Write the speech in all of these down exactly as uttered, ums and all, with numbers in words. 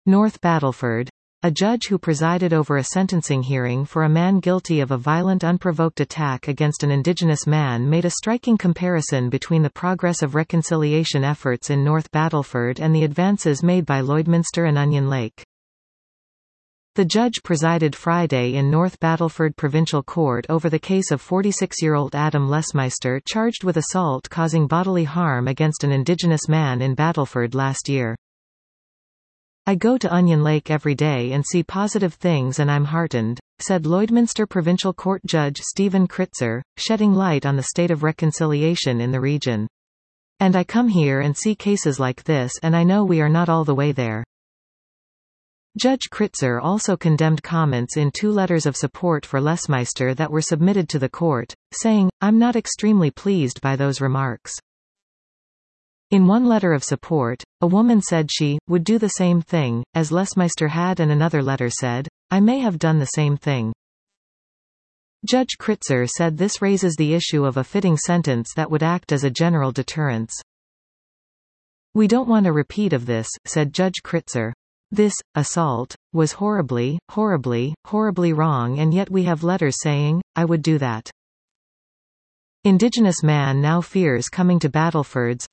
North Battleford. A judge who presided over a sentencing hearing for a man guilty of a violent unprovoked attack against an Indigenous man made a striking comparison between the progress of reconciliation efforts in North Battleford and the advances made by Lloydminster and Onion Lake. The judge presided Friday in North Battleford Provincial Court over the case of forty-six-year-old Adam Lesmeister charged with assault causing bodily harm against an Indigenous man in Battleford last year. "I go to Onion Lake every day and see positive things and I'm heartened," said Lloydminster Provincial Court Judge Stephen Kritzer, shedding light on the state of reconciliation in the region. "And I come here and see cases like this and I know we are not all the way there." Judge Kritzer also condemned comments in two letters of support for Lesmeister that were submitted to the court, saying, "I'm not extremely pleased by those remarks." In one letter of support, a woman said she would do the same thing, as Lesmeister had, and another letter said, "I may have done the same thing." Judge Kritzer said this raises the issue of a fitting sentence that would act as a general deterrence. "We don't want a repeat of this," said Judge Kritzer. "This assault was horribly, horribly, horribly wrong, and yet we have letters saying, I would do that." Indigenous man now fears coming to Battlefords.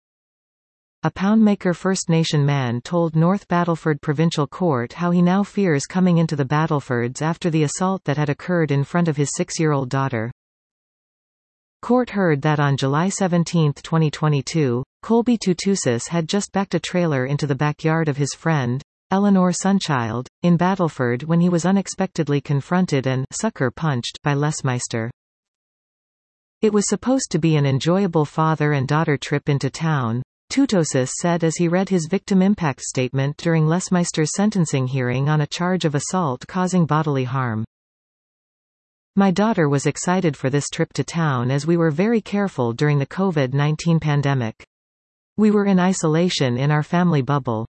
A Poundmaker First Nation man told North Battleford Provincial Court how he now fears coming into the Battlefords after the assault that had occurred in front of his six-year-old daughter. Court heard that on July seventeenth twenty twenty-two, Colby Tutusis had just backed a trailer into the backyard of his friend, Eleanor Sunchild, in Battleford when he was unexpectedly confronted and sucker punched by Lesmeister. "It was supposed to be an enjoyable father and daughter trip into town," Tutusis said as he read his victim impact statement during Lesmeister's sentencing hearing on a charge of assault causing bodily harm. "My daughter was excited for this trip to town as we were very careful during the COVID nineteen pandemic. We were in isolation in our family bubble."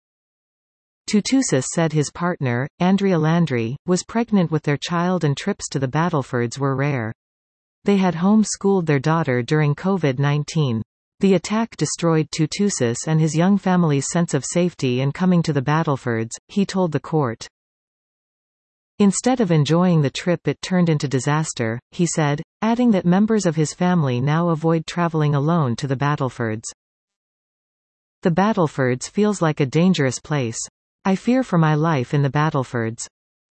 Tutusis said his partner, Andrea Landry, was pregnant with their child and trips to the Battlefords were rare. They had home-schooled their daughter during COVID nineteen. The attack destroyed Tutusis and his young family's sense of safety and coming to the Battlefords, he told the court. "Instead of enjoying the trip it turned into disaster," he said, adding that members of his family now avoid traveling alone to the Battlefords. "The Battlefords feels like a dangerous place. I fear for my life in the Battlefords."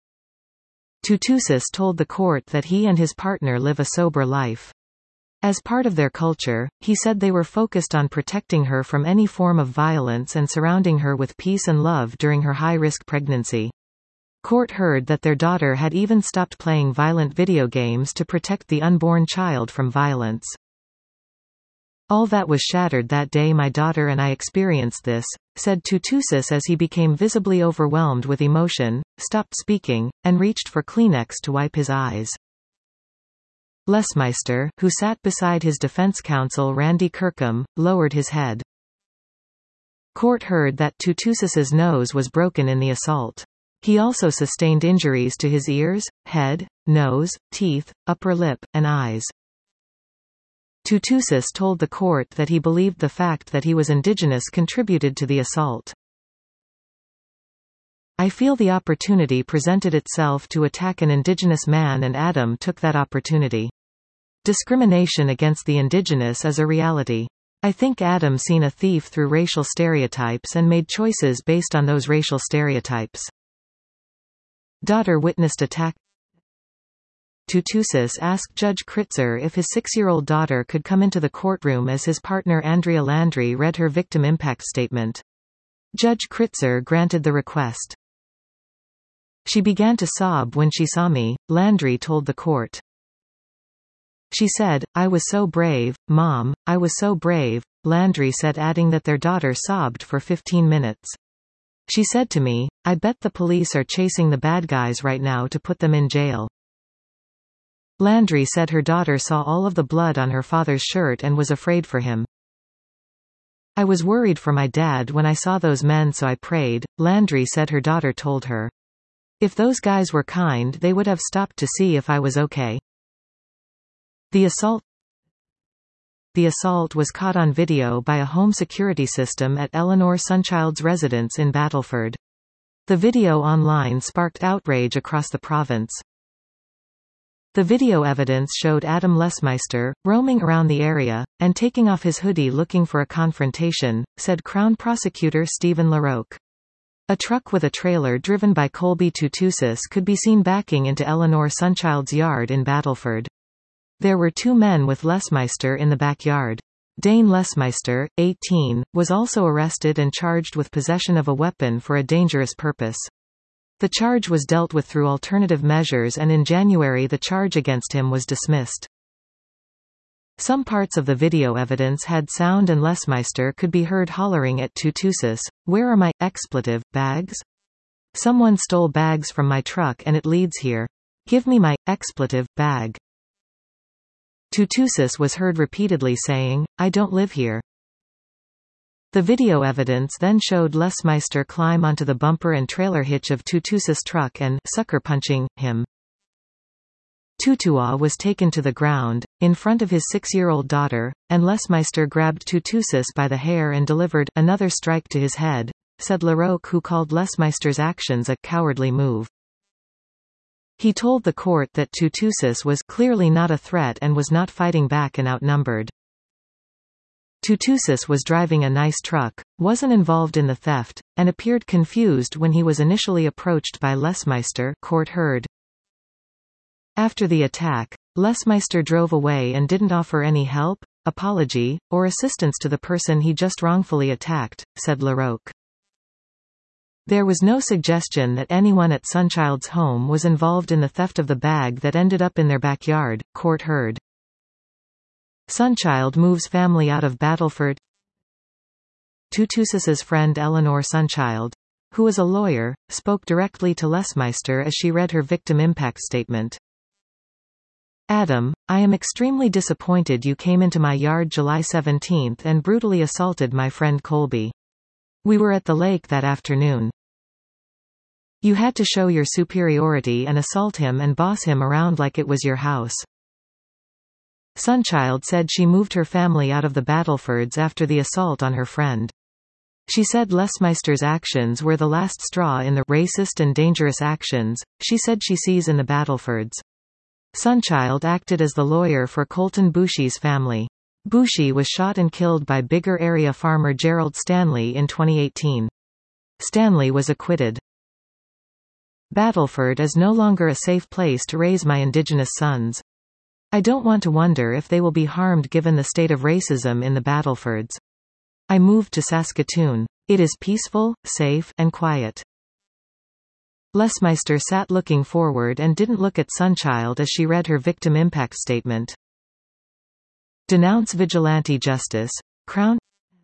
Tutusis told the court that he and his partner live a sober life. As part of their culture, he said they were focused on protecting her from any form of violence and surrounding her with peace and love during her high-risk pregnancy. Court heard that their daughter had even stopped playing violent video games to protect the unborn child from violence. "All that was shattered that day my daughter and I experienced this," said Tutusis as he became visibly overwhelmed with emotion, stopped speaking, and reached for Kleenex to wipe his eyes. Lesmeister, who sat beside his defense counsel Randy Kirkham, lowered his head. Court heard that Tutusis's nose was broken in the assault. He also sustained injuries to his ears, head, nose, teeth, upper lip, and eyes. Tutusis told the court that he believed the fact that he was Indigenous contributed to the assault. "I feel the opportunity presented itself to attack an Indigenous man and Adam took that opportunity. Discrimination against the Indigenous is a reality. I think Adam seen a thief through racial stereotypes and made choices based on those racial stereotypes." Daughter witnessed attack. Tutusis asked Judge Kritzer if his six-year-old daughter could come into the courtroom as his partner Andrea Landry read her victim impact statement. Judge Kritzer granted the request. "She began to sob when she saw me," Landry told the court. "She said, 'I was so brave, Mom, I was so brave,'" Landry said, adding that their daughter sobbed for fifteen minutes. "She said to me, 'I bet the police are chasing the bad guys right now to put them in jail.'" Landry said her daughter saw all of the blood on her father's shirt and was afraid for him. "I was worried for my dad when I saw those men so I prayed," Landry said her daughter told her. "If those guys were kind they would have stopped to see if I was okay." The assault The assault was caught on video by a home security system at Eleanor Sunchild's residence in Battleford. The video online sparked outrage across the province. The video evidence showed Adam Lesmeister, roaming around the area, and taking off his hoodie looking for a confrontation, said Crown Prosecutor Stephen LaRoque. A truck with a trailer driven by Colby Tutusas could be seen backing into Eleanor Sunchild's yard in Battleford. There were two men with Lesmeister in the backyard. Dane Lesmeister, eighteen, was also arrested and charged with possession of a weapon for a dangerous purpose. The charge was dealt with through alternative measures, and in January the charge against him was dismissed. Some parts of the video evidence had sound, and Lesmeister could be heard hollering at Tutusas, "Where are my expletive bags? Someone stole bags from my truck and it leads here. Give me my expletive bag." Tutusas was heard repeatedly saying, "I don't live here." The video evidence then showed Lesmeister climb onto the bumper and trailer hitch of Tutusas' truck and sucker-punching him. Tutua was taken to the ground, in front of his six-year-old daughter, and Lesmeister grabbed Tutusas by the hair and delivered another strike to his head, said LaRoque, who called Lesmeister's actions a cowardly move. He told the court that Tutusas was clearly not a threat and was not fighting back and outnumbered. Tutusas was driving a nice truck, wasn't involved in the theft, and appeared confused when he was initially approached by Lesmeister, court heard. After the attack, Lesmeister drove away and didn't offer any help, apology, or assistance to the person he just wrongfully attacked, said LaRoque. There was no suggestion that anyone at Sunchild's home was involved in the theft of the bag that ended up in their backyard, court heard. Sunchild moves family out of Battleford. Tutusas's friend Eleanor Sunchild, who is a lawyer, spoke directly to Lesmeister as she read her victim impact statement. "Adam, I am extremely disappointed you came into my yard July seventeenth and brutally assaulted my friend Colby. We were at the lake that afternoon. You had to show your superiority and assault him and boss him around like it was your house." Sunchild said she moved her family out of the Battlefords after the assault on her friend. She said Lesmeister's actions were the last straw in the racist and dangerous actions she said she sees in the Battlefords. Sunchild acted as the lawyer for Colton Boushie's family. Boushie was shot and killed by Biggar area farmer Gerald Stanley in twenty eighteen. Stanley was acquitted. "Battleford is no longer a safe place to raise my Indigenous sons. I don't want to wonder if they will be harmed given the state of racism in the Battlefords. I moved to Saskatoon. It is peaceful, safe, and quiet." Lesmeister sat looking forward and didn't look at Sunchild as she read her victim impact statement. Denounce vigilante justice. Crown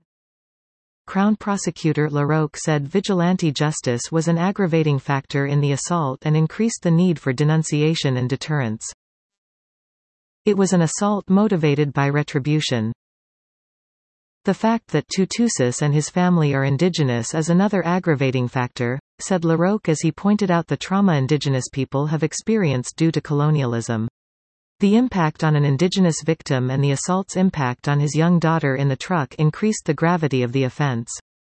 Crown Prosecutor LaRoque said vigilante justice was an aggravating factor in the assault and increased the need for denunciation and deterrence. It was an assault motivated by retribution. The fact that Tutusas and his family are Indigenous is another aggravating factor, said LaRoque as he pointed out the trauma Indigenous people have experienced due to colonialism. The impact on an Indigenous victim and the assault's impact on his young daughter in the truck increased the gravity of the offense.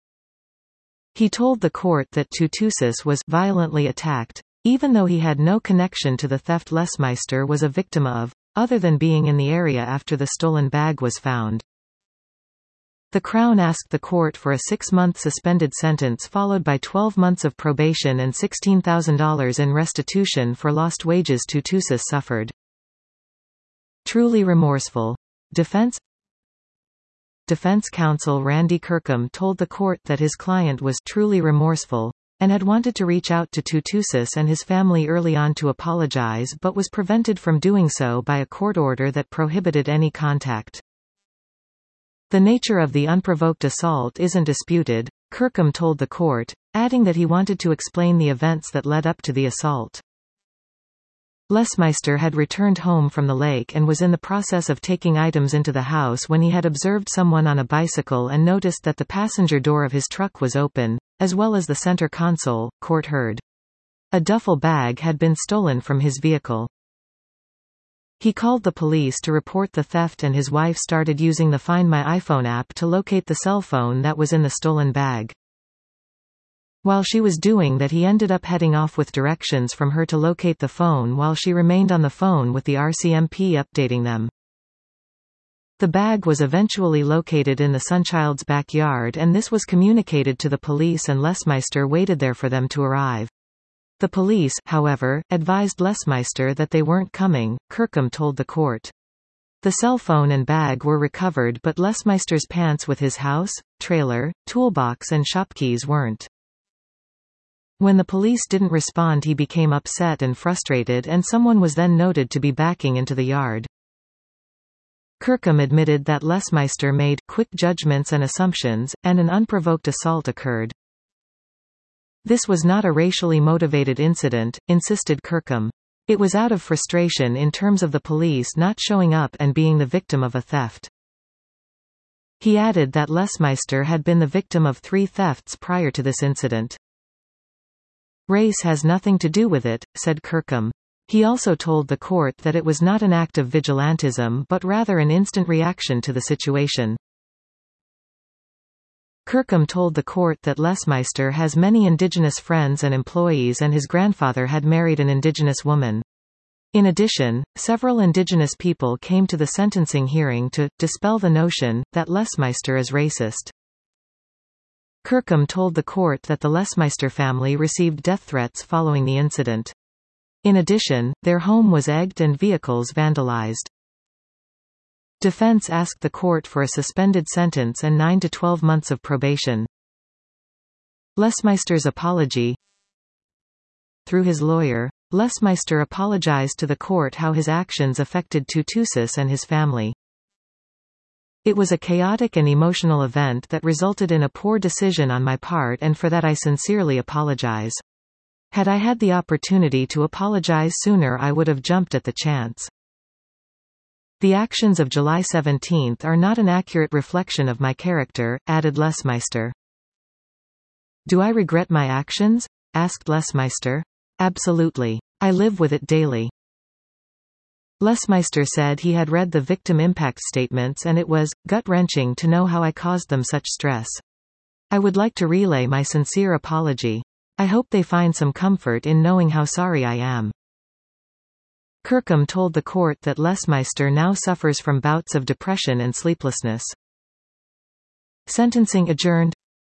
He told the court that Tutusas was violently attacked, even though he had no connection to the theft Lesmeister was a victim of, other than being in the area after the stolen bag was found. The Crown asked the court for a six-month suspended sentence followed by twelve months of probation and sixteen thousand dollars in restitution for lost wages Tutusas suffered. Truly remorseful. Defense Defense counsel Randy Kirkham told the court that his client was truly remorseful, and had wanted to reach out to Tutusas and his family early on to apologize but was prevented from doing so by a court order that prohibited any contact. The nature of the unprovoked assault isn't disputed, Kirkham told the court, adding that he wanted to explain the events that led up to the assault. Lesmeister had returned home from the lake and was in the process of taking items into the house when he had observed someone on a bicycle and noticed that the passenger door of his truck was open, as well as the center console, court heard. A duffel bag had been stolen from his vehicle. He called the police to report the theft and his wife started using the Find My iPhone app to locate the cell phone that was in the stolen bag. While she was doing that, he ended up heading off with directions from her to locate the phone while she remained on the phone with the R C M P updating them. The bag was eventually located in the Sunchild's backyard, and this was communicated to the police, and Lesmeister waited there for them to arrive. The police, however, advised Lesmeister that they weren't coming, Kirkham told the court. The cell phone and bag were recovered, but Lesmeister's pants with his house, trailer, toolbox and shop keys weren't. When the police didn't respond, he became upset and frustrated, and someone was then noted to be backing into the yard. Kirkham admitted that Lesmeister made quick judgments and assumptions, and an unprovoked assault occurred. This was not a racially motivated incident, insisted Kirkham. It was out of frustration in terms of the police not showing up and being the victim of a theft. He added that Lesmeister had been the victim of three thefts prior to this incident. Race has nothing to do with it, said Kirkham. He also told the court that it was not an act of vigilantism but rather an instant reaction to the situation. Kirkham told the court that Lesmeister has many Indigenous friends and employees, and his grandfather had married an Indigenous woman. In addition, several Indigenous people came to the sentencing hearing to dispel the notion that Lesmeister is racist. Kirkham told the court that the Lesmeister family received death threats following the incident. In addition, their home was egged and vehicles vandalized. Defense asked the court for a suspended sentence and nine to twelve months of probation. Lesmeister's apology. Through his lawyer, Lesmeister apologized to the court how his actions affected Tutusis and his family. It was a chaotic and emotional event that resulted in a poor decision on my part, and for that I sincerely apologize. Had I had the opportunity to apologize sooner, I would have jumped at the chance. The actions of July seventeenth are not an accurate reflection of my character, added Lesmeister. Do I regret my actions? Asked Lesmeister. Absolutely. I live with it daily. Lesmeister said he had read the victim impact statements and it was gut-wrenching to know how I caused them such stress. I would like to relay my sincere apology. I hope they find some comfort in knowing how sorry I am. Kirkham told the court that Lesmeister now suffers from bouts of depression and sleeplessness. Sentencing adjourned.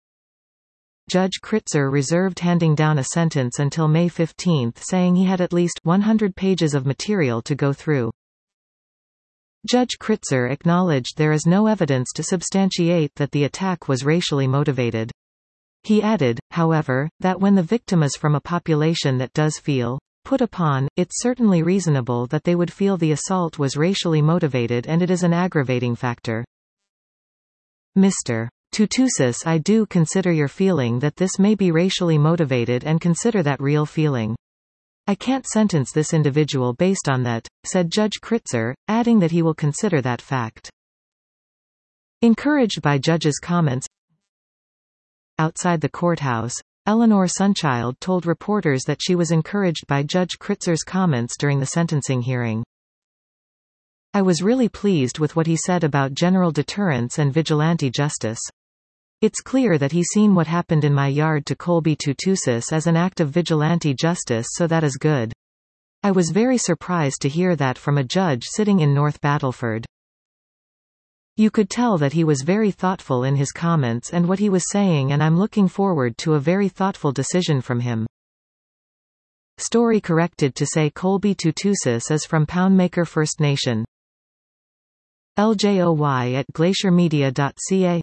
Judge Kritzer reserved handing down a sentence until May fifteenth, saying he had at least one hundred pages of material to go through. Judge Kritzer acknowledged there is no evidence to substantiate that the attack was racially motivated. He added, however, that when the victim is from a population that does feel put upon, it's certainly reasonable that they would feel the assault was racially motivated, and it is an aggravating factor. Mister Tutusis, I do consider your feeling that this may be racially motivated and consider that real feeling. I can't sentence this individual based on that, said Judge Kritzer, adding that he will consider that fact. Encouraged by Judge's comments. Outside the courthouse, Eleanor Sunchild told reporters that she was encouraged by Judge Kritzer's comments during the sentencing hearing. I was really pleased with what he said about general deterrence and vigilante justice. It's clear that he's seen what happened in my yard to Colby Tutusis as an act of vigilante justice, so that is good. I was very surprised to hear that from a judge sitting in North Battleford. You could tell that he was very thoughtful in his comments and what he was saying, and I'm looking forward to a very thoughtful decision from him. Story corrected to say Colby Tutusis is from Poundmaker First Nation. L J O Y at glacier media dot c a.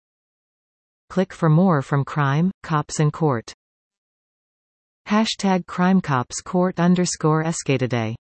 Click for more from Crime, Cops and Court. Hashtag Crime Cops Court underscore Escatoday.